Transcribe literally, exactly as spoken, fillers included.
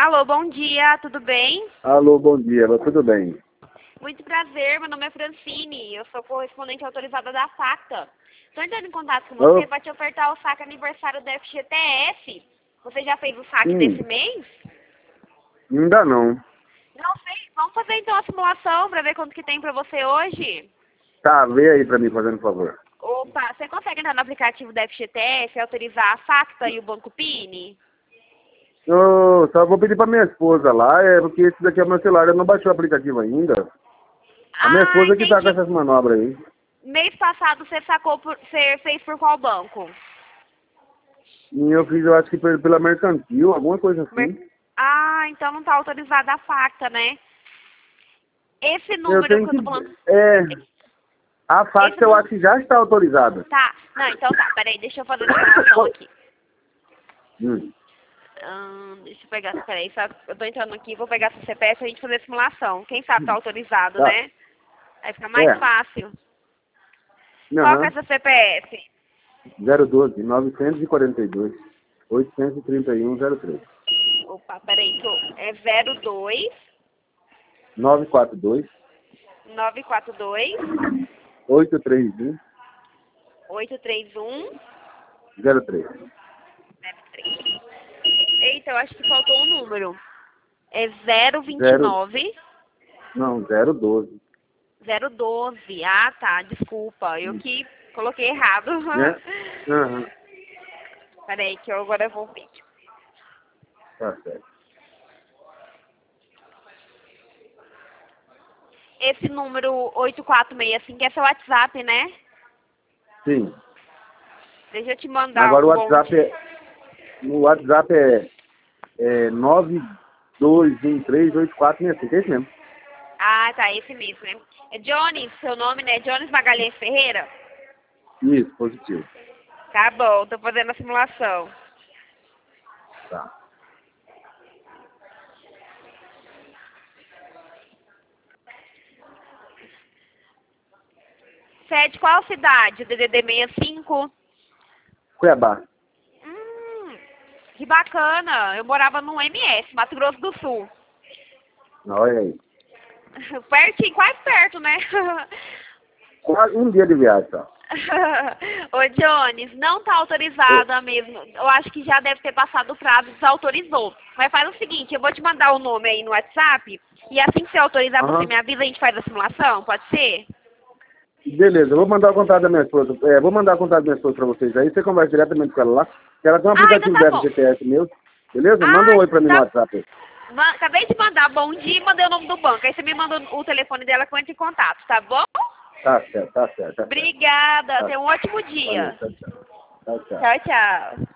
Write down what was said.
Alô, bom dia, tudo bem? Alô, bom dia, tudo bem? Muito prazer, meu nome é Francine, eu sou correspondente autorizada da Facta. Estou entrando em contato com você Oh, para te ofertar o saque aniversário do F G T F. Você já fez o saque hum, desse mês? ainda não. Não fez? Vamos fazer então a simulação para ver quanto que tem para você hoje? Tá, vê aí pra mim, fazendo favor. Opa, você consegue entrar no aplicativo da F G T F, autorizar a Facta e o Banco Pini? Eu só vou pedir pra minha esposa lá, é porque esse daqui é o meu celular, eu não baixei o aplicativo ainda. A minha Ah, esposa que tá com entendi. essas manobras aí. Mês passado você sacou por, você fez por qual banco? E eu fiz, eu acho que pe- pela mercantil, alguma coisa Mer- assim. Ah, então não está autorizada a Facta, né? Esse Eu número tenho que eu que... tô falando. É, a Esse fax eu número. acho que já está autorizada. Tá. Não, então tá. Peraí, deixa eu fazer a simulação aqui. Hum, Hum, deixa eu pegar. Peraí, só, eu tô entrando aqui, vou pegar seu C P F pra gente fazer a simulação. Quem sabe tá autorizado, tá. né? Aí fica mais É. fácil. Qual que é Aham. seu C P F? zero um dois, novecentos e quarenta e dois, oitocentos e trinta e um, zero três. Opa, peraí, que eu, é zero dois nove quatro dois, nove quatro dois oito três um, oito três um zero três. zero três. Eita, eu acho que faltou um número. É zero vinte e Zero, nove não, zero doze. zero doze. Ah, tá. Desculpa. Eu Hum, que coloquei errado. Né? Aham, Peraí, que eu agora vou ver. tá certo. Esse número oito quatro seis cinco é seu WhatsApp, né? Sim. Deixa eu te mandar Agora um o bom WhatsApp dia. é, o WhatsApp é, é nove dois um três oito quatro seis cinco, é esse mesmo. Ah, tá. Esse mesmo, né? É Jones, seu nome, né? Jones Magalhães Ferreira? Isso, positivo. Tá bom, tô fazendo a simulação. Tá. Você é de qual cidade? D D D sessenta e cinco? Cuiabá. Hum, que bacana. Eu morava no M S, Mato Grosso do Sul. Olha aí. Pertinho, quase perto, né? Quase um dia de viagem só. Ô, Jones, não tá Ô, autorizada mesmo. Eu acho que já deve ter passado o prazo, desautorizou. Mas faz o seguinte, eu vou te mandar o nome aí no WhatsApp e assim que você autorizar, você Aham. me avisa e a gente faz a simulação, pode ser? Beleza, eu vou mandar o contato da minha esposa. É, vou mandar o contato da minha esposa pra vocês aí. Você conversa diretamente com ela lá. Que ela tem um Ah, então aplicativo tá da bom. F G T S meu. Beleza? Manda um Ah, oi pra mim no tá. WhatsApp aí. Ma- Acabei de mandar bom dia e mandei o nome do banco. Aí você me manda o telefone dela que eu entro em contato, tá bom? Tá certo, tá certo, tá certo. Obrigada. Tá. Tenha um ótimo Valeu, dia. tchau, tchau. Tchau, tchau. Tchau, tchau.